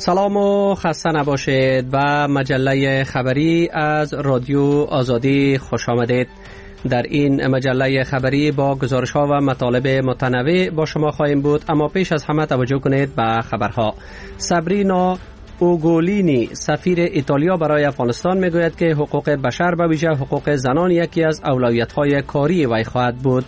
سلام و خسته نباشید. و مجله خبری از رادیو آزادی خوش آمدید. در این مجله خبری با گزارش ها و مطالب متنوع با شما خواهیم بود، اما پیش از همه توجه کنید به خبرها. سابرینا اوگولینی سفیر ایتالیا برای افغانستان میگوید که حقوق بشر به ویژه حقوق زنان یکی از اولویت های کاری وی خواهد بود.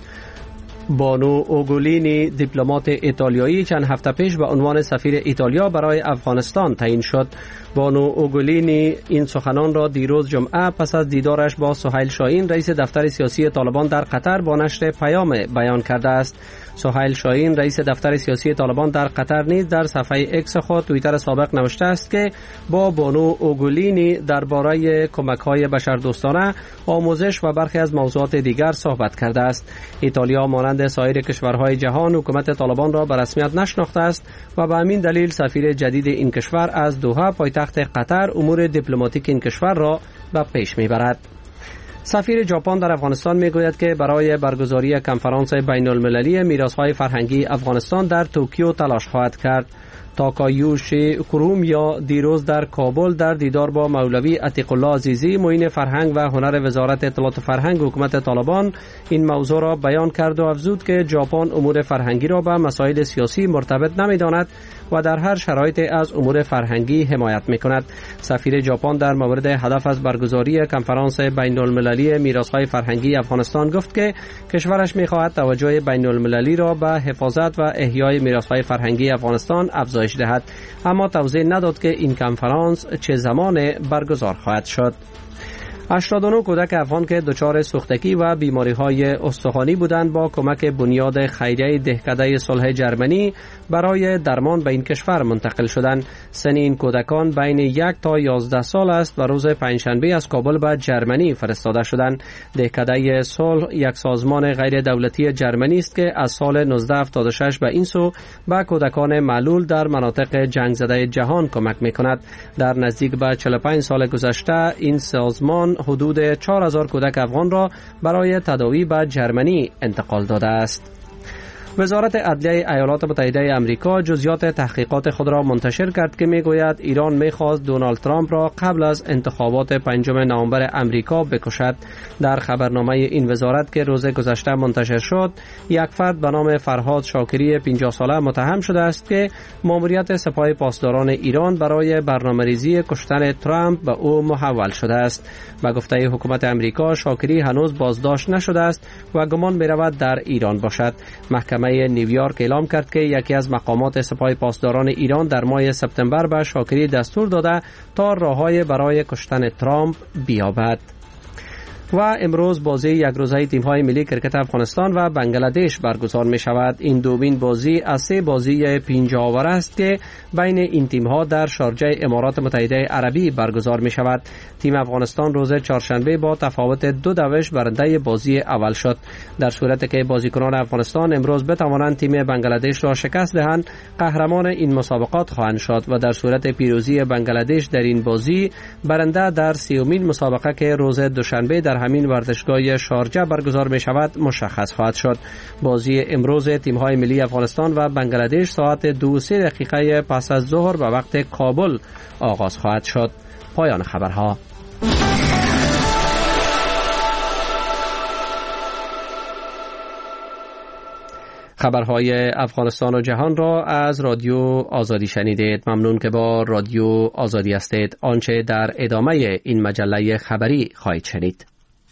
بانو اوگولینی دیپلمات ایتالیایی چند هفته پیش به عنوان سفیر ایتالیا برای افغانستان تعیین شد. بانو اوگولینی این سخنان را دیروز جمعه پس از دیدارش با سهیل شاهین رئیس دفتر سیاسی طالبان در قطر با نشر پیام بیان کرده است. سهیل شاهین رئیس دفتر سیاسی طالبان در قطر نیز در صفحه اکس خود توییتر سابق نوشته است که با بانو اوگولینی درباره کمک‌های بشردوستانه، آموزش و برخی از موضوعات دیگر صحبت کرده است. ایتالیا مانند سایر کشورهای جهان حکومت طالبان را به رسمیت نشناخته است و به همین دلیل سفیر جدید این کشور از دوحه پایتخت قطر امور دیپلماتیک این کشور را به پیش میبرد. سفیر ژاپن در افغانستان میگوید که برای برگزاری کنفرانس بین المللی میراث‌های فرهنگی افغانستان در توکیو تلاش خواهد کرد. تاکایوشی کرومیا دیروز در کابل در دیدار با مولوی عتیق الله عزیزی معین فرهنگ و هنر وزارت اطلاعات و فرهنگ حکومت طالبان این موضوع را بیان کرد و افزود که ژاپن امور فرهنگی را به مسائل سیاسی مرتبط نمی‌داند و در هر شرایط از امور فرهنگی حمایت می‌کند. سفیر ژاپن در مورد هدف از برگزاری کنفرانس بین المللی میراث‌های فرهنگی افغانستان گفت که کشورش می‌خواهد توجه بین المللی را به حفاظت و احیای میراث‌های فرهنگی افغانستان افزایش دهد، اما توضیح نداد که این کنفرانس چه زمان برگزار خواهد شد. 89 کودک افغان که دچار سوختگی و بیماری‌های استخوانی بودند با کمک بنیاد خیریه دهکده صلح جرمنی برای درمان به این کشور منتقل شدند. سن این کودکان بین 1 تا 11 سال است و روز پنجشنبه از کابل به جرمنی فرستاده شدند. دهکده صلح یک سازمان غیر دولتی جرمنی است که از سال 1976 به این سو به کودکان معلول در مناطق جنگ زده جهان کمک می‌کند. در نزدیک به 45 سال گذشته این سازمان حدود 4000 کودک افغان را برای تداوی به جرمنی انتقال داده است. وزارت عدلیه ایالات متحده آمریکا جزئیات تحقیقات خود را منتشر کرد که میگوید ایران میخواست دونالد ترامپ را قبل از انتخابات 5 نوامبر امریکا بکشد. در خبرنامه این وزارت که روز گذشته منتشر شد، یک فرد به نام فرهاد شاکری 50 ساله متهم شده است که ماموریت سپاه پاسداران ایران برای برنامه‌ریزی کشتن ترامپ به او محول شده است. به گفته حکومت امریکا، شاکری هنوز بازداشت نشده است و گمان می‌رود در ایران باشد. محکمه نیویورک اعلام کرد که یکی از مقامات سپاه پاسداران ایران در ماه سپتامبر به شاکری دستور داده تا راههای برای کشتن ترامپ بیابد. و امروز بازی یک روزه تیم‌های ملی کرکت افغانستان و بنگلادش برگزار می شود. این دومین بازی از 3 بازی 5 آور است که بین این تیم‌ها در شارجه امارات متحده عربی برگزار می شود. تیم افغانستان روز چهارشنبه با تفاوت 2 برنده بازی اول شد. در صورتی که بازیکنان افغانستان امروز بتوانند تیم بنگلادش را شکست دهند، قهرمان این مسابقات خواهند شد و در صورت پیروزی بنگلادش در این بازی، برنده در 30مین مسابقه که روز دوشنبه در همین ورزشگاه شارجه برگزار می شود مشخص خواهد شد. بازی امروز تیم‌های ملی افغانستان و بنگلادش ساعت 2:03 پس از ظهر به وقت کابل آغاز خواهد شد. پایان خبرها. خبرهای افغانستان و جهان را از رادیو آزادی شنیدید. ممنون که با رادیو آزادی هستید. آنچه در ادامه این مجله خبری خواهید شنید.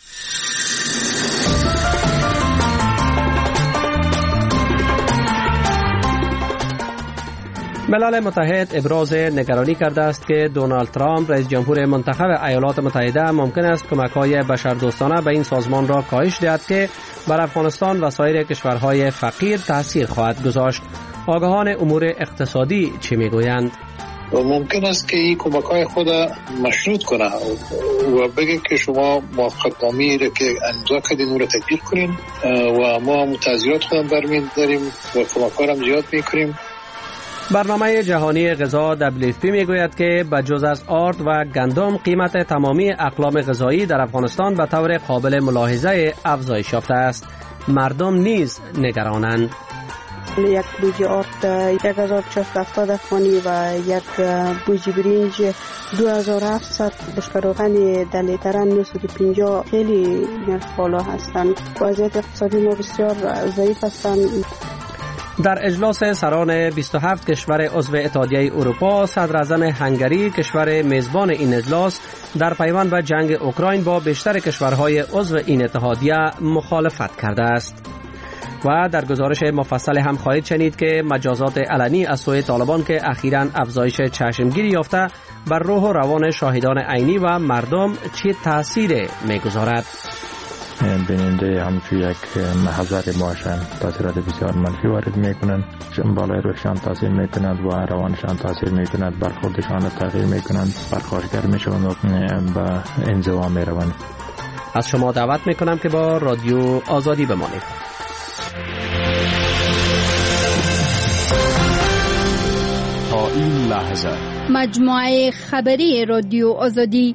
ملل متحد ابراز نگرانی کرده است که دونالد ترامپ رئیس جمهور منتخب ایالات متحده ممکن است کمک‌های بشردوستانه به این سازمان را کاهش دهد که بر افغانستان و سایر کشورهای فقیر تأثیر خواهد گذاشت. آگاهان امور اقتصادی چی میگویند؟ ممکن است که این کمک‌های خود مشروط کنه و بگه که شما موافقتنامه‌ای را که امضا کردین اون را تطبیق کنین و ما متضمنات خودم برمی‌داریم و کمک‌ها را زیاد می‌کنیم. برنامه جهانی غذا WFP میگوید که بجز از آرد و گندم قیمت تمامی اقلام غذایی در افغانستان به طور قابل ملاحظه افزایش یافته است. مردم نیز نگرانند. یک بوجی آرد 1470 افغانی و یک بوجی برنج 2700. بشکه روغن در لیترن 950. خیلی نرخ بالا هستند. وضعیت اقتصادی ما بسیار ضعیف هستند. در اجلاس سران 27 کشور عضو اتحادیه اروپا، صدر اعظم هنگری کشور میزبان این اجلاس در پیوند به جنگ اوکراین با بیشتر کشورهای عضو این اتحادیه مخالفت کرده است. و در گزارش مفصل هم خواهید شنید که مجازات علنی از سوی طالبان که اخیراً افزایش چشمگیری یافته بر روح و روان شاهدان عینی و مردم چه تأثیری می‌گذارد. بیننده همچون یک محضر باشن تاثیرات بسیار منفی وارد میکنند، بالای روحشان تاثیر میکنند و روانشان تاثیر میکنند، برخوردشان تغییر میکنند، پرخاشگر میشوند و به انزوا میروند. از شما دعوت میکنم که با رادیو آزادی بمانید. تا این لحظه مجموعه خبری رادیو آزادی.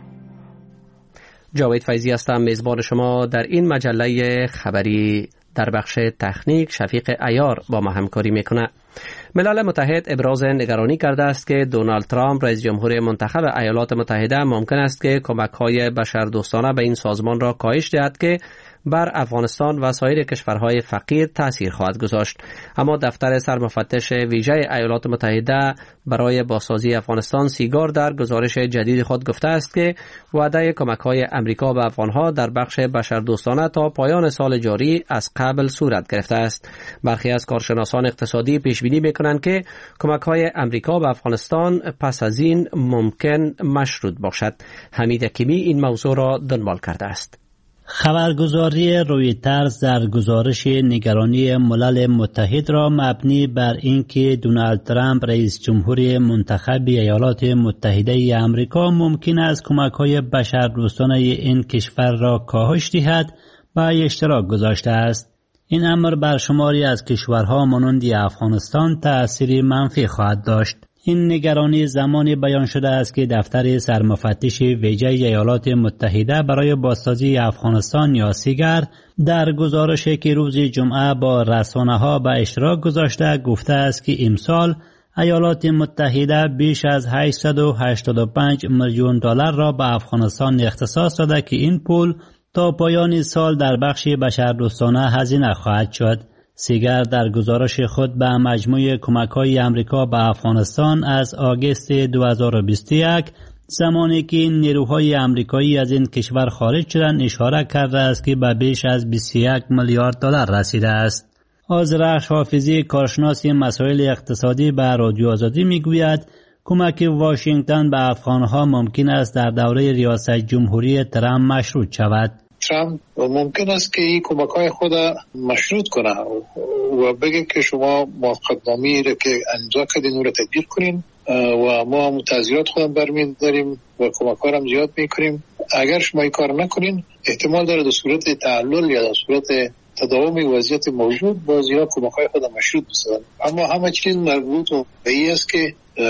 جاوید فیضی هستم، میزبان شما در این مجله خبری. در بخش تکنیک شفیق عیار با ما همکاری میکنه. ملل متحد ابراز نگرانی کرده است که دونالد ترامپ رئیس جمهور منتخب ایالات متحده ممکن است که کمک‌های بشردوستانه به این سازمان را کاهش دهد که بر افغانستان و سایر کشورهای فقیر تأثیر خواهد گذاشت. اما دفتر سرمفتش ویژه ایالات متحده برای بازسازی افغانستان سیگار در گزارش جدید خود گفته است که وعده کمک‌های امریکا به افغانها در بخش بشردوستانه تا پایان سال جاری از قبل صورت گرفته است. برخی از کارشناسان اقتصادی پیش بینی می‌کنند که کمک‌های امریکا به افغانستان پس از این ممکن مشروط باشد. حمید حکیمی این موضوع را دنبال کرده است. خبرگزاری رویترز در گزارش نگرانی ملل متحد را مبنی بر اینکه دونالد ترامپ رئیس جمهور منتخب ایالات متحده آمریکا ممکن است کمک‌های بشردوستانه این کشور را کاهش دهد به اشتراک گذاشته است. این امر بر شماری از کشورها مانند افغانستان تأثیر منفی خواهد داشت. این نگرانی زمانی بیان شده است که دفتر سرمفتش ویژه ایالات متحده برای بازسازی افغانستان یا سیگر در گزارشی که روز جمعه با رسانه‌ها به اشتراک گذاشته گفته است که امسال ایالات متحده بیش از 885 میلیون دلار را به افغانستان اختصاص داده که این پول تا پایان سال در بخش بشردوستانه هزینه خواهد شد. سیگر در گزارش خود به مجموع کمک‌های امریکا به افغانستان از آگوست 2021 زمانی که نیروهای امریکایی از این کشور خارج شدند اشاره کرده است که به بیش از 21 میلیارد دلار رسیده است. آذرخش حافظی کارشناس مسائل اقتصادی به رادیو آزادی میگوید کمک واشنگتن به افغانها ممکن است در دوره ریاست جمهوری ترامپ مشروط شود. ترامپ ممکن است که این کمک‌های خود مشروط کنه و بگه که شما موافقتنامه‌ای را که امضا کردین اون را تطبیق کنین و ما متضیعات خودم برمی‌داریم و کمک‌ها را زیاد می‌کنیم. اگر شما این کار نکنین احتمال داره در صورت تعلل یا در صورت تداوم وضعیت موجود باز اینا کمک‌های خود مشروط بسازن. اما همه چیز مربوط به این است که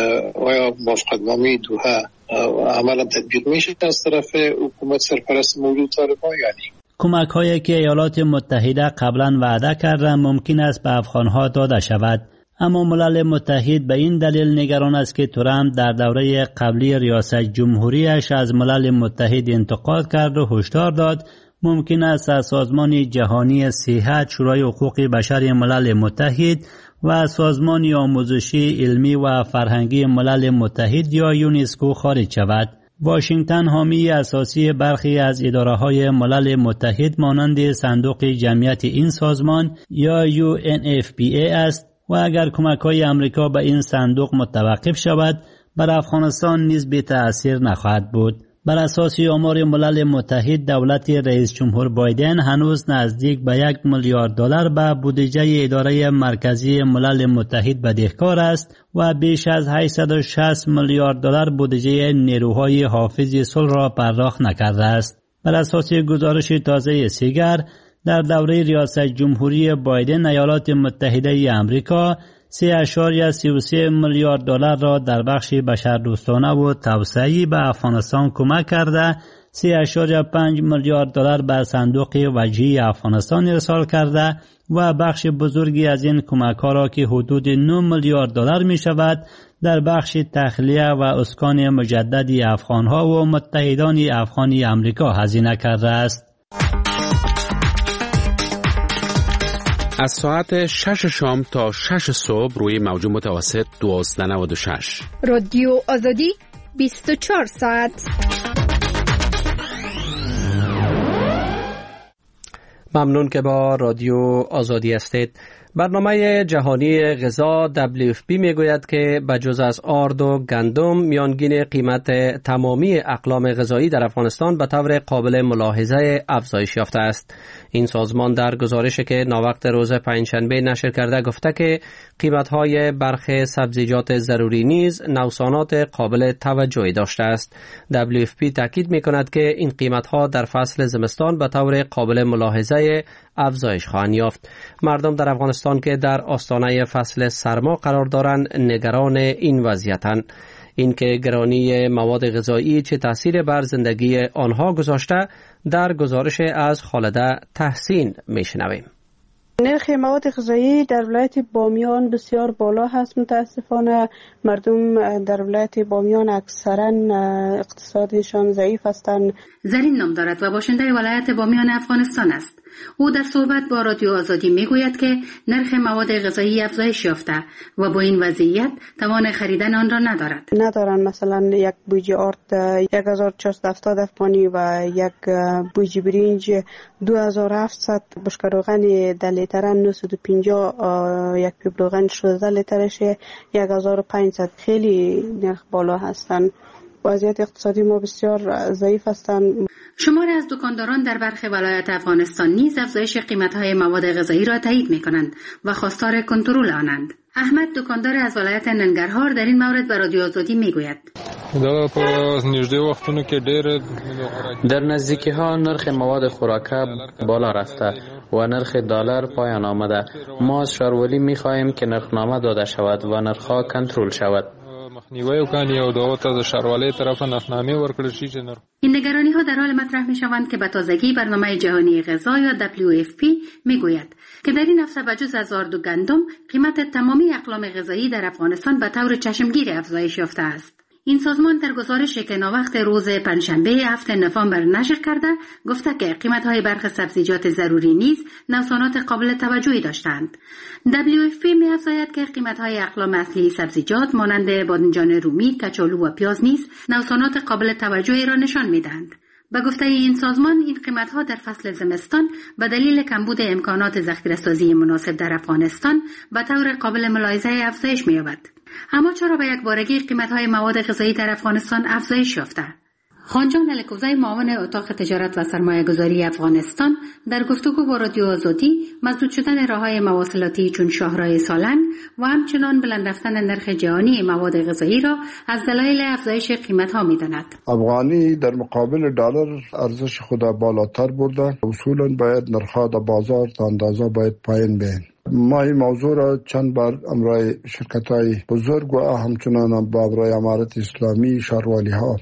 آیا موافقتنامه دوحه عملا تطبیق میشه از طرف حکومت سرپرست موجود طالبان یا نه. کمک‌هایی که ایالات متحده قبلا وعده کردند ممکن است به افغان‌ها داده شود، اما ملل متحد به این دلیل نگران است که ترامپ در دوره قبلی ریاست جمهوریش از ملل متحد انتقاد کرد و هشدار داد ممکن است از سازمان جهانی صحت، شورای حقوق بشر ملل متحد و سازمان آموزشی علمی و فرهنگی ملل متحد یا یونسکو خارج شود. واشنگتن حامی اساسی برخی از اداره‌های ملل متحد مانند صندوق جمعیت این سازمان یا UNFPA است و اگر کمک‌های امریکا به این صندوق متوقف شود بر افغانستان نیز بی تأثیر نخواهد بود. بر اساس آمار ملل متحد دولت رئیس جمهور بایدن هنوز نزدیک به 1 میلیارد دلار به بودجه اداره مرکزی ملل متحد بدهکار است و بیش از 860 میلیارد دلار بودجه نیروهای حافظ صلح را پرداخت نکرده است. بر اساس گزارش تازه سیگر در دوره ریاست جمهوری بایدن ایالات متحده آمریکا 3.33 میلیارد دلار را در بخش بشردوستانه و توسعه‌ای به افغانستان کمک کرده $3.5 میلیارد به صندوق وجهی افغانستان ارسال کرده و بخش بزرگی از این کمک‌ها را که حدود $9 میلیارد می شود در بخش تخلیه و اسکان مجدد افغان‌ها و متحدان افغانی امریکا هزینه کرده است. از ساعت 6 شام تا 6 صبح روی موج متوسط 1296 رادیو آزادی 24 ساعت. ممنون که با رادیو آزادی هستید. برنامه جهانی غذا WFP میگوید که بجز از آرد و گندم میانگین قیمت تمامی اقلام غذایی در افغانستان به طور قابل ملاحظه افزایش یافته است. این سازمان در گزارشی که ناوقت روز پنجشنبه نشر کرده گفته که قیمت‌های برخی سبزیجات ضروری نیز نوسانات قابل توجهی داشته است. WFP تاکید می‌کند که این قیمت‌ها در فصل زمستان به طور قابل ملاحظه افزایش خواهند یافت. مردم در افغانستان که در آستانه فصل سرما قرار دارند نگران این وضعیتند. اینکه گرانی مواد غذایی چه تأثیر بر زندگی آنها گذاشته در گزارش از خالده تحسین میشنویم. نرخ مواد غذایی در ولایت بامیان بسیار بالا هست. متاسفانه مردم در ولایت بامیان اکثرا اقتصادشان ضعیف هستند. زرین نام دارد و باشنده ولایت بامیان افغانستان است. او در صحبت با رادیو آزادی میگوید که نرخ مواد غذایی افزایش یافته و با این وضعیت توان خریدن آن را ندارند. مثلا یک بوجه آرد 1470 افغانی و یک بوجه برنج 2700، بشکه روغن 10 لیتر 950، یک پیپ روغن 16 لیترش 1500. خیلی نرخ بالا هستند. وضعیت اقتصادی ما بسیار ضعیف هستند. شماری از دکانداران در برخی ولایات افغانستان نیز افزایش قیمت‌های مواد غذایی را تایید می‌کنند و خواستار کنترل آنند. احمد دکاندار از ولایت ننگرهار در این مورد به رادیو آزادی میگوید: در نزدیکی ها نرخ مواد خوراکه بالا رفته و نرخ دلار پایان آمده. ما از شارولی می‌خواهیم که نرخنامه داده شود و نرخ‌ها کنترل شود. این نگرانی ها در حال مطرح می شوند که به تازگی برنامه جهانی غذا یا WFP می گوید که در این هفته بجز از آرد و گندم قیمت تمامی اقلام غذایی در افغانستان به طور چشمگیر افزایش یافته است. این سازمان در گزارشی که ناوقت روز پنجشنبه 7 نوامبر نشر کرده گفته که قیمت‌های برخی سبزیجات ضروری نیز نوسانات قابل توجهی داشتند. WFP می‌افزاید که قیمت‌های اقلام اصلی سبزیجات مانند بادمجان رومی، کچالو و پیاز نیز نوسانات قابل توجهی را نشان می‌دهند. به گفته این سازمان این قیمت‌ها در فصل زمستان به دلیل کمبود امکانات ذخیره‌سازی مناسب در افغانستان به طور قابل ملاحظه افزایش می‌یابد. اما چرا به یک بارگی قیمت‌های مواد غذایی در افغانستان افزایش یافته؟ خانجان الکوزی معاون اتاق تجارت و سرمایه‌گذاری افغانستان در گفتگو با رادیو آزادی مسدود شدن راه‌های مواصلاتی چون شاهراه سالنگ و همچنان بلند رفتن نرخ جهانی مواد غذایی را از دلایل افزایش قیمت‌ها می‌داند. افغانی در مقابل دلار ارزش خود بالاتر برده. اصولاً باید نرخ‌ها در بازار تا اندازه باید پایین بیاین. ما این موضوع را چند بار امرای شرکت‌های بزرگ و همچنان با امرای امارت اسلامی شاروالی ها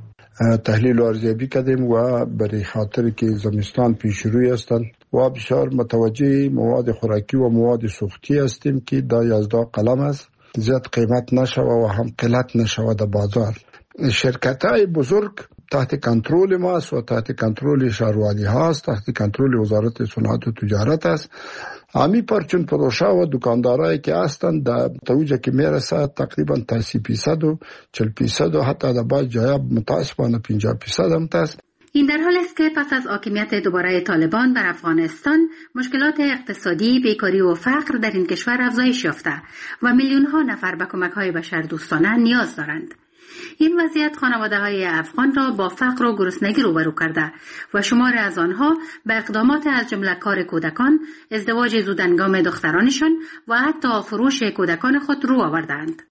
تحلیل و ارزیابی کردیم و برای خاطر که زمستان پیش روی هستند و بسیار متوجه مواد خوراکی و مواد سوختی هستیم که دا یازده قلم است، زیاد قیمت نشود و هم قلت نشود در بازار. شرکت‌های بزرگ تحت کنترل ما است و تحت کنترل شاروالی ها است، تحت کنترل وزارت صنعت و تجارت است. همی پرچون فروشه و دکاندارایی که هستند در توجه که میرسه تقریبا تا 30% و 40% و حتی در بعض جایا متاسفانه 50% هم هست. این در حال است که پس از حاکمیت دوباره طالبان بر افغانستان مشکلات اقتصادی، بیکاری و فقر در این کشور افزایش یافته و میلیون‌ها نفر به کمک‌های بشردوستانه نیاز دارند. این وضعیت خانواده‌های افغان را با فقر و گرسنگی روبرو کرده و شمار از آنها به اقدامات از جمله کار کودکان، ازدواج زودهنگام دخترانشان و حتی فروش کودکان خود رو آوردند.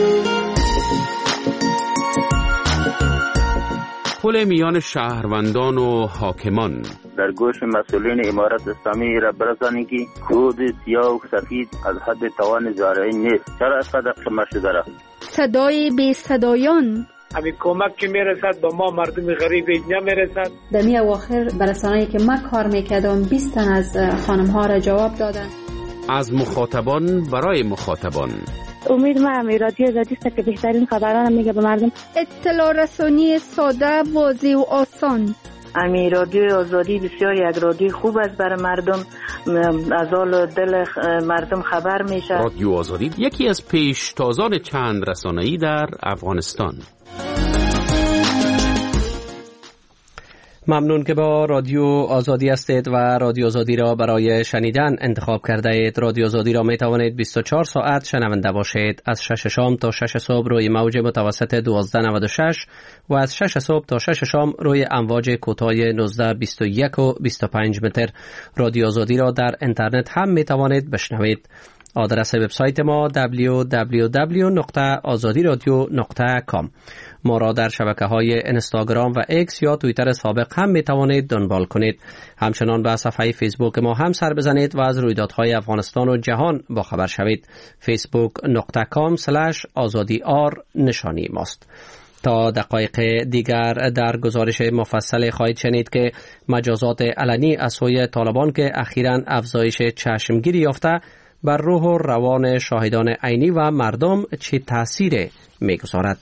پل میان شهروندان و حاکمان در گوش مسئولین امارت اسلامی را برسانید که کود سیاه و سفید از حد توان زارعین نیست. چرا قدر قمه شده را؟ صدای بی صدایان همین کمک که میرسد به ما مردم غریب نمیرسد. در می اواخر برسانه‌ای که من کار میکردم 20 تن از خانم ها را جواب دادن. از مخاطبان برای مخاطبان. امید من رادیو آزادی است که بهترین خبران میگه به مردم. اطلاع رسانی ساده، واضح و آسان. امی رادیو آزادی بسیار یک رادیو خوب است برای مردم، از حال دل مردم خبر میشه. رادیو آزادی یکی از پیشتازان چند رسانه‌ای در افغانستان. ممنون که با رادیو آزادی هستید و رادیو آزادی را برای شنیدن انتخاب کرده اید. رادیو آزادی را می توانید 24 ساعت شنونده باشید. از 6 شام تا 6 صبح روی موج متوسط 1296 و از 6 صبح تا 6 شام روی امواج کوتاه 19، 21 و 25 متر. رادیو آزادی را در اینترنت هم می توانید بشنوید. آدرس وبسایت ما www.azadiradio.com. ما را در شبکه‌های اینستاگرام و ایکس یا توییتر سابق هم می توانید دنبال کنید. همچنان به صفحه فیسبوک ما هم سر بزنید و از رویدادهای افغانستان و جهان با خبر شوید. facebook.com/azadiar نشانی ماست. تا دقایق دیگر در گزارش مفصل خواهید شنید که مجازات علنی از سوی طالبان که اخیراً افزایش چشمگیری یافته بر روح و روان شاهدان عینی و مردم چه تأثیری می‌گذارد.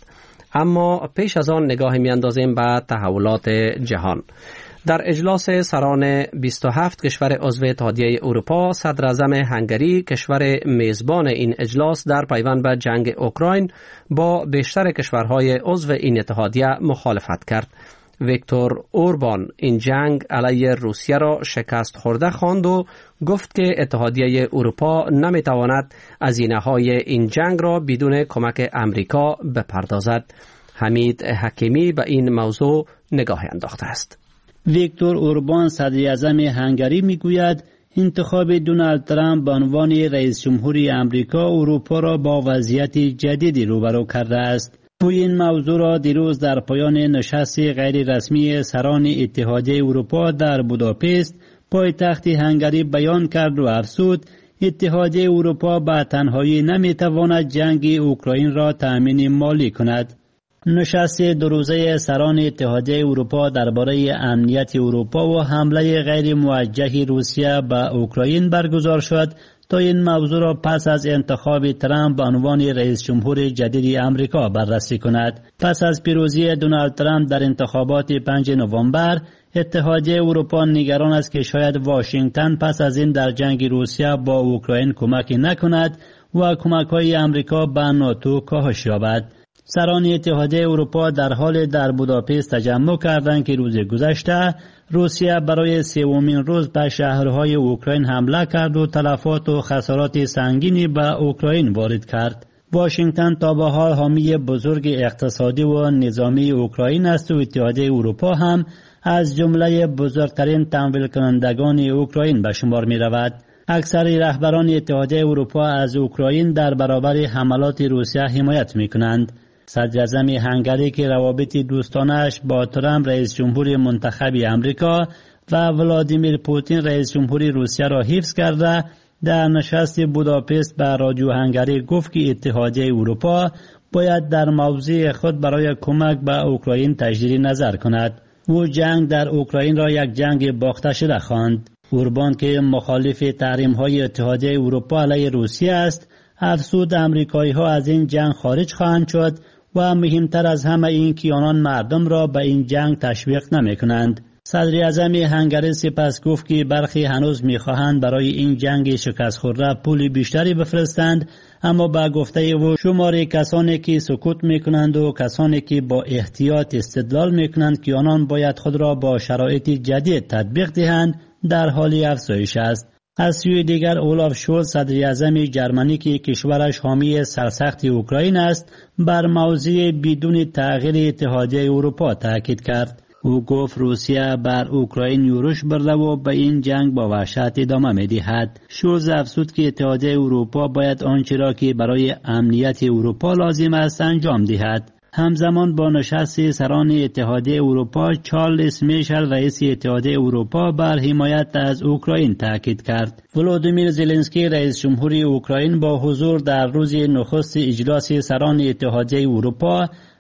اما پیش از آن نگاهی می‌اندازیم به تحولات جهان. در اجلاس سران 27 کشور عضو اتحادیه اروپا، صدر اعظم هنگری کشور میزبان این اجلاس در پیوند به جنگ اوکراین با بیشتر کشورهای عضو این اتحادیه مخالفت کرد. ویکتور اوربان این جنگ علیه روسیه را شکست خورده خواند و گفت که اتحادیه اروپا نمیتواند هزینه‌های این جنگ را بدون کمک امریکا بپردازد. حمید حکیمی به این موضوع نگاه انداخته است. ویکتور اوربان صدر اعظم هنگری میگوید انتخاب دونالد ترامپ به عنوان رئیس جمهوری امریکا اروپا را با وضعیت جدیدی روبرو کرده است. او این موضوع را دیروز در پایان نشست غیر رسمی سران اتحادیه اروپا در بوداپست پایتخت هنگری بیان کرد و افزود اتحادیه اروپا به تنهایی نمیتواند جنگ اوکراین را تأمین مالی کند. نشست دو روزه سران اتحادیه اروپا درباره امنیت اروپا و حمله غیر موجه روسیه به اوکراین برگزار شد تا این موضوع را پس از انتخاب ترامپ به عنوان رئیس جمهور جدید امریکا بررسی کند. پس از پیروزی دونالد ترامپ در انتخابات 5 نوامبر، اتحادیه اروپا نگران است که شاید واشنگتن پس از این در جنگ روسیه با اوکراین کمک نکند و کمک‌های امریکا به ناتو کاهش یابد. سران اتحادیه اروپا در حال در بوداپست تجمع کردند که روز گذشته روسیه برای سومین روز به شهرهای اوکراین حمله کرد و تلفات و خسارات سنگینی به اوکراین وارد کرد. واشنگتن تا به حال حامی بزرگ اقتصادی و نظامی اوکراین است و اتحادیه اروپا هم از جمله بزرگترین تمویل کنندگان اوکراین به شمار می رود. اکثر رهبران اتحادیه اروپا از اوکراین در برابر حملات روسیه حمایت می کنند. صدر اعظم هنگری که روابط دوستانش با ترامپ رئیس جمهور منتخب امریکا و ولادیمیر پوتین رئیس جمهور روسیه را حفظ کرده، در نشست بوداپست به رادیو هنگری گفت که اتحادیه اروپا باید در موضع خود برای کمک به اوکراین تجدید نظر کند. او جنگ در اوکراین را یک جنگ باخته شده خواند. اوربان که مخالف تحریم‌های اتحادیه اروپا علیه روسیه است، افزود آمریکایی‌ها از این جنگ خارج خواهند شد و مهمتر از همه این که آنان مردم را به این جنگ تشویق نمی‌کنند. صدر اعظم هنگری سپس گفت که برخی هنوز می‌خواهند برای این جنگ شکست خورده پول بیشتری بفرستند، اما با گفته او شمار کسانی که سکوت می‌کنند و کسانی که با احتیاط استدلال می‌کنند که آنان باید خود را با شرایط جدید تطبیق دهند در حال افزایش است. از سوی دیگر اولاف شولز صدر اعظم جرمنی که کشورش حامی سرسخت اوکراین است بر موضوع بدون تغییر اتحادیه اروپا تاکید کرد. او گفت روسیه بر اوکراین یورش برده و به این جنگ با وحشت ادامه می‌دهد. شولز افزود که اتحادیه اروپا باید آنچه را که برای امنیت اروپا لازم است انجام دهد. همزمان با نشست سران اتحادیه اروپا، چارلز میشل رئیس اتحادیه اروپا بر حمایت از اوکراین تاکید کرد. ولودیمیر زلنسکی رئیس جمهوری اوکراین با حضور در روز نخست اجلاس سران اتحادیه اروپا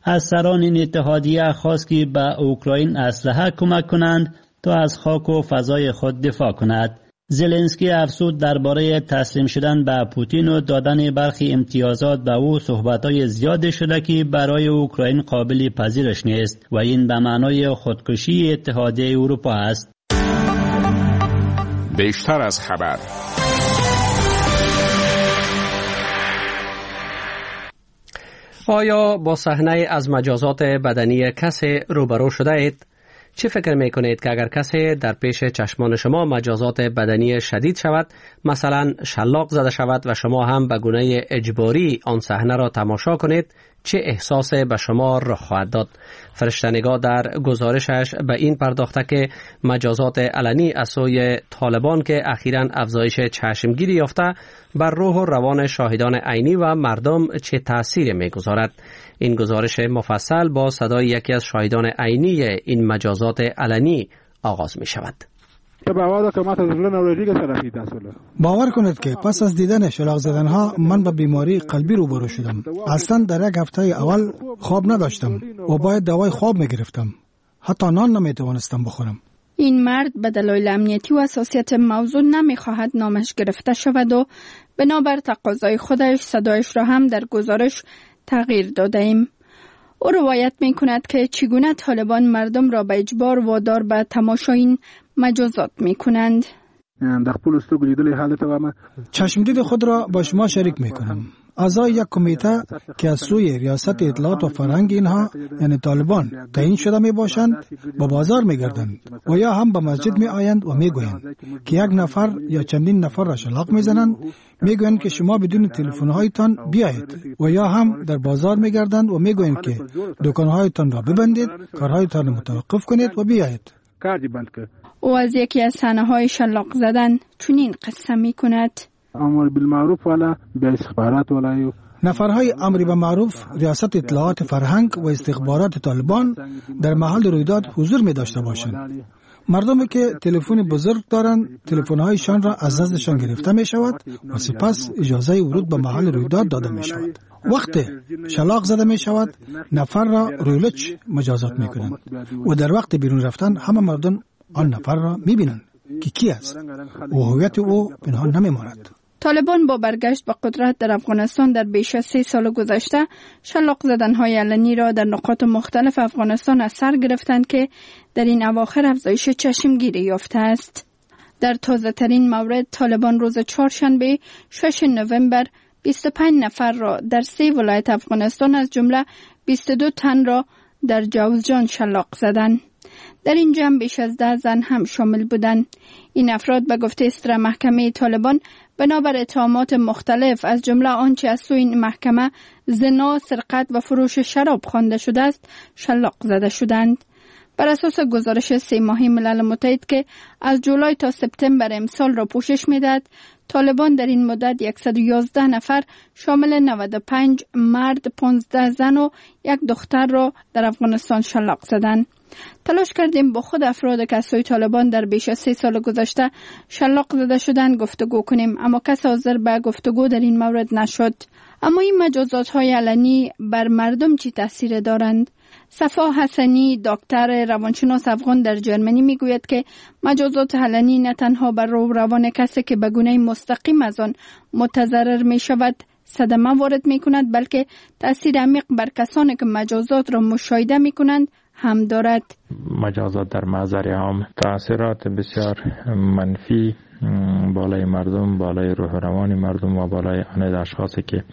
از سران این اتحادیه خواست که به اوکراین اسلحه کمک کنند تا از خاک و فضای خود دفاع کند. زلنسکی افزود درباره تسلیم شدن به پوتین و دادن برخی امتیازات به او صحبت‌های زیاد شده که برای اوکراین قابل پذیرش نیست و این به معنای خودکشی اتحادیه اروپا است. بیشتر از خبر. آیا با صحنه از مجازات بدنی کسی روبرو شده اید؟ چه فکر می کنید که اگر کسی در پیش چشمان شما مجازات بدنی شدید شود، مثلا شلاق زده شود و شما هم به گونه اجباری آن صحنه را تماشا کنید، چه احساسی به شما رخ خواهد داد؟ فرشته‌نگار در گزارشش به این پرداخته که مجازات علنی از سوی طالبان که اخیراً افزایش چشمگیری یافته بر روح و روان شاهدان عینی و مردم چه تأثیری می‌گذارد. این گزارش مفصل با صدای یکی از شاهدان عینی این مجازات علنی آغاز می شود. باور کنید که پس از دیدن شلاق زدنها من به بیماری قلبی روبرو شدم. اصلا در یک هفته اول خواب نداشتم و باید دوای خواب می گرفتم. حتی نان نمی توانستم بخورم. این مرد به دلایل امنیتی و حساسیت موضوع نمی خواهد نامش گرفته شود و بنابر تقاضای خودش صدایش را هم در گزارش تغییر داده ایم. او روایت می کند که چگونه طالبان مردم را به اجبار وادار به تماشای این مجازات می کنند. چشمدید خود را با شما شریک می کنم. اعضای یک کمیته که از سوی ریاست اطلاعات و فرهنگ اینها یعنی طالبان تعیین شده می باشند با بازار می گردند و یا هم به مسجد می آیند و می گویند که یک نفر یا چندین نفر را شلاق می زنند، می گویند که شما بدون تلفن هایتان بیایید و یا هم در بازار می گردند و می گویند که دکان هایتان را ببندید، کارهایتان را متوقف کنید و بیایید. او از یکی از صحنه های شلاق زدن چنین قصه می کند. امر بالمعروف ولا به استخبارات ولا نفرهای امر بالمعروف ریاست اطلاعات فرهنگ و استخبارات طالبان در محل رویداد حضور می داشته باشند. مردمی که تلفن بزرگ دارند تلفن‌هایشان را از نزدشان گرفته می شود و سپس اجازه ورود به محل رویداد داده می شود. وقتی شلاق زده می شود نفر را رویلچ مجازات می کنند و در وقت بیرون رفتن همه مردم آن نفر را می بینند که کی است و هویت او پنهان نمی ماند. طالبان با برگشت به قدرت در افغانستان در بیش از 3 سال گذشته شلاق زدن‌های علنی را در نقاط مختلف افغانستان از سر گرفتند که در این اواخر افزایش چشمگیری یافته است. در تازه ترین مورد طالبان روز چهارشنبه 6 نوامبر 25 نفر را در 3 ولایت افغانستان از جمله 22 تن را در جوزجان شلاق زدند. در این جمع بیش از 10 زن هم شامل بودند. این افراد به گفته صدر محکمه طالبان بنابر اتهامات مختلف از جمله آنچه از سوی این محکمه زنا، سرقت و فروش شراب خوانده شده است شلاق زده شدند. بر اساس گزارش 3 ماهه ملل متحد که از جولای تا سپتامبر امسال را پوشش می‌دهد، طالبان در این مدت 111 نفر شامل 95 مرد، 15 زن و 1 دختر را در افغانستان شلاق زدند. تلاش کردیم با خود افراد که از سوی طالبان در بیش از 3 سال گذشته شلاق زده شدند گفتگو کنیم، اما کس حاضر به گفتگو در این مورد نشد. اما این مجازات‌های علنی بر مردم چی تاثیر دارند؟ صفا حسنی، دکتر روانشناس افغان در جرمنی میگوید که مجازات علنی نه تنها بر روح روان کسی که به گونه مستقیم از آن متضرر می شود صدمه وارد می کند، بلکه تاثیر عمیق بر کسانی که مجازات را مشاهده می کنند هم دارد. مجازات در محضر عام تاثیرات بسیار منفی بالای مردم، بالای روح روان مردم و بالای آن اشخاصی که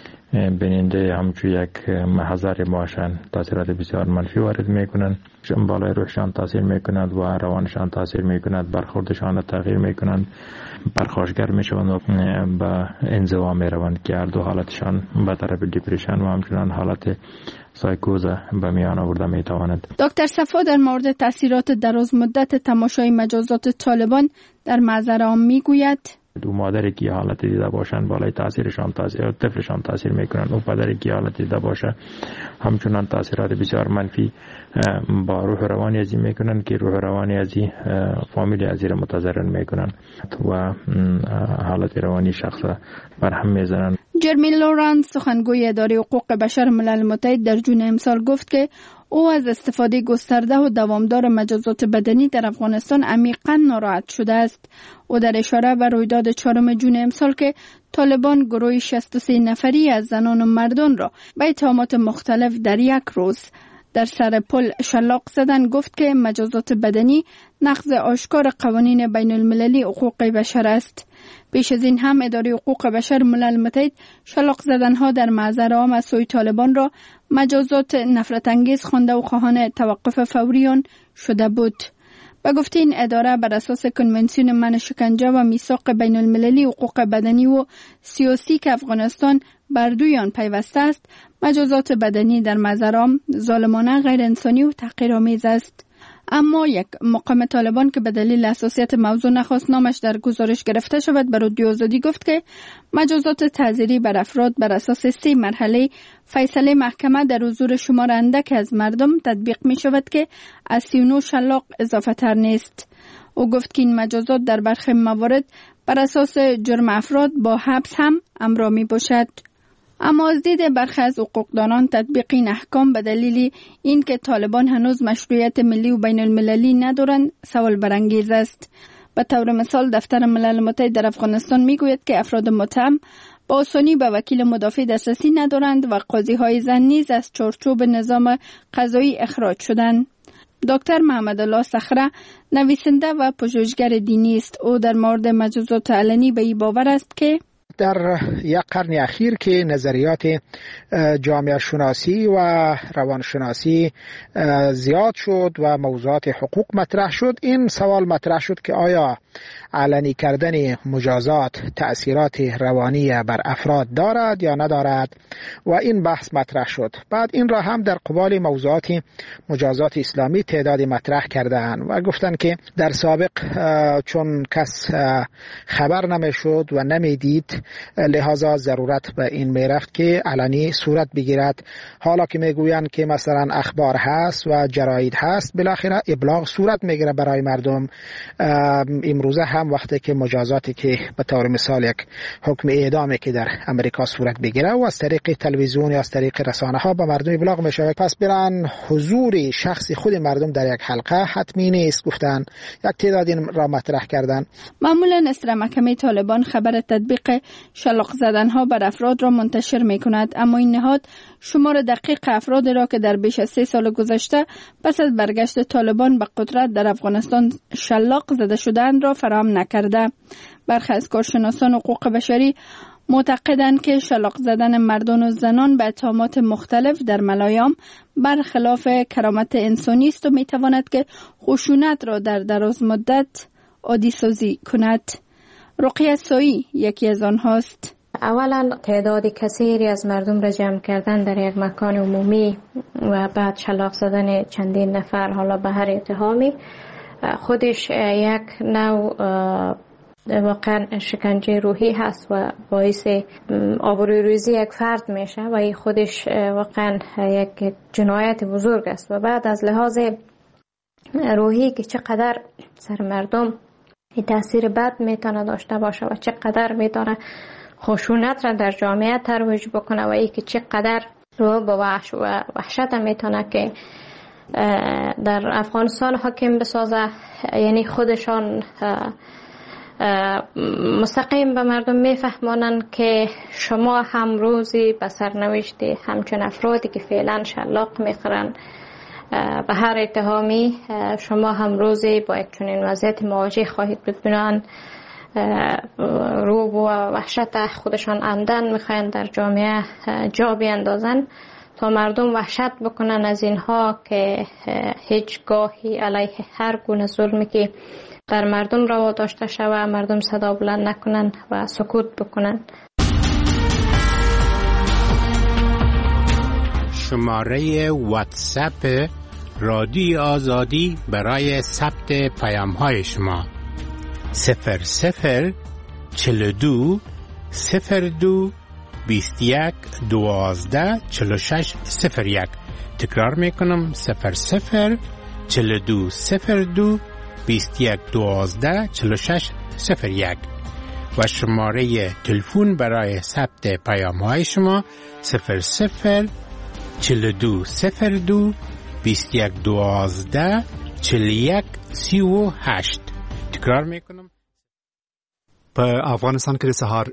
بیننده همچون یک محضر باشن تاثیرات بسیار منفی وارد میکنند. بالای روحشان تاثیر میکنند و روانشان تاثیر میکند، برخوردشان تغییر میکنند، پرخاشگر میشوند و به انزوا میروند که هر دو حالتشان به طرف دیپریشن و همچنان حالت سایکوز به میان آورده میتواند. دکتر صفا در مورد تاثیرات دراز مدت تماشای مجازات طالبان در محضر عام میگوید دو مادری که حالت دیده باشند بالای تاثیرشان طفلشان تاثیر میکنند و پدری که حالت دیده باشه همچنان تاثیرات بسیار منفی با روح روانی ازی میکنند که روح روانی ازی فامیلی ازی را متضرر میکنند و حالت روانی شخص بر هم میزنند. جرمی لورانس سخنگوی اداره حقوق بشر ملل متحد در جون امسال گفت که او از استفاده گسترده و دوامدار مجازات بدنی در افغانستان عمیقاً ناراحت شده است. او در اشاره به رویداد 4 جون امسال که طالبان گروه 63 نفری از زنان و مردان را به اتهامات مختلف در یک روز در سر پل شلاق زدن گفت که مجازات بدنی نقض آشکار قوانین بین المللی حقوق بشر است. پیش از این هم اداره حقوق بشر ملل متحد شلاق زدنها در محضر عام از سوی طالبان را مجازات نفرت انگیز خوانده و خواهان توقف فوری آن شده بود. به گفته این اداره بر اساس کنونسیون منع شکنجه و میثاق بین المللی حقوق بدنی و سیاسی که افغانستان بر دوی آن پیوسته است، مجازات بدنی در محضر عام ظالمانه، غیر انسانی و تحقیرآمیز است. اما یک مقام طالبان که به دلیل حساسیت موضوع نخواست نامش در گزارش گرفته شود بر رادیو آزادی گفت که مجازات تعزیری بر افراد بر اساس 3 مرحله فیصله محکمه در حضور شمار اندک از مردم تطبیق می شود که از 39 شلاق اضافه تر نیست. او گفت که این مجازات در برخی موارد بر اساس جرم افراد با حبس هم امرا می باشد. اما از دید برخی از حقوقدانان تطبیق این احکام به دلیل اینکه طالبان هنوز مشروعیت ملی و بین المللی ندارند سوال برانگیز است. به طور مثال دفتر ملل متحد در افغانستان میگوید که افراد متهم با آسانی به وکیل مدافع دسترسی ندارند و قاضی‌های زن نیز از چارچوب نظام قضایی اخراج شدند. دکتر محمد الله صخره نویسنده و پژوهشگر دینی است. او در مورد مجازات علنی به این باور است که در یک قرن اخیر که نظریات جامعه شناسی و روانشناسی زیاد شد و موضوعات حقوق مطرح شد، این سوال مطرح شد که آیا علنی کردن مجازات تأثیرات روانی بر افراد دارد یا ندارد و این بحث مطرح شد. بعد این را هم در قبال موضوعات مجازات اسلامی تعدادی مطرح کردند و گفتند که در سابق چون کس خبر نمیشد و نمیدید لحاظا ضرورت به این میرفت که علنی صورت بگیرد. حالا که میگویند که مثلا اخبار هست و جراید هست، بالاخره ابلاغ صورت میگیره برای مردم. امروزه هم وقتی که مجازاتی که به طور مثال یک حکم اعدامی که در امریکا صورت بگیره و از طریق تلویزیون یا از طریق رسانه ها به مردم ابلاغ میشه، پس برن حضور شخصی خود مردم در یک حلقه حتمی نیست. گفتن یک تعدادی را مطرح کردن. معمولا اسرا محکمه طالبان خبر تطبیق شلاق زدنها بر افراد را منتشر می کند، اما این نهاد شمار دقیق افراد را که در بیش از 3 سال گذشته پس از برگشت طالبان به قدرت در افغانستان شلاق زده شدند را فراهم نکرده. برخی از کارشناسان حقوق بشری معتقدند که شلاق زدن مردان و زنان به اتهامات مختلف در ملایام برخلاف کرامت انسانی است و می تواند که خشونت را در دراز مدت عادی سازی کند. رقیه سایی یکی از آنهاست. اولا تعداد کثیری از مردم را جمع کردن در یک مکان عمومی و بعد شلاق زدن چندین نفر حالا به هر اتهامی خودش یک نوع واقعا شکنجه روحی هست و باعث آبروریزی یک فرد میشه و این خودش واقعا یک جنایت بزرگ است و بعد از لحاظ روحی که چقدر سر مردم این تاثیر بد میتونه داشته باشه و چقدر میتونه خشونت را در جامعه ترویج بکنه و ای که چقدر رو به وحشت میتونه که در افغانستان حاکم بسازه. یعنی خودشان مستقیم به مردم میفهمانند که شما هم روزی به سرنوشت همچون افرادی که فعلا شلاق میخورن به هر اتهامی شما هم روزی با یک چنین وضعیت مواجه خواهید بود. بنابراین روب و وحشت خودشان عمدن میخواین در جامعه جا بیندازن تا مردم وحشت بکنن از اینها که هیچ گاهی علیه هر گونه ظلمی که در مردم روا داشته شود مردم صدا بلند نکنن و سکوت بکنن. شماره واتساپ رادیو آزادی برای ثبت پیام‌های شما 00 42 02 21 12 46 01. تکرار میکنم 00 42 02 21 12 46 01. و شماره تلفن برای ثبت پیام های شما 00 42 02 21 12 41 38. تکرار میکنم. په افغانستان کې د سهار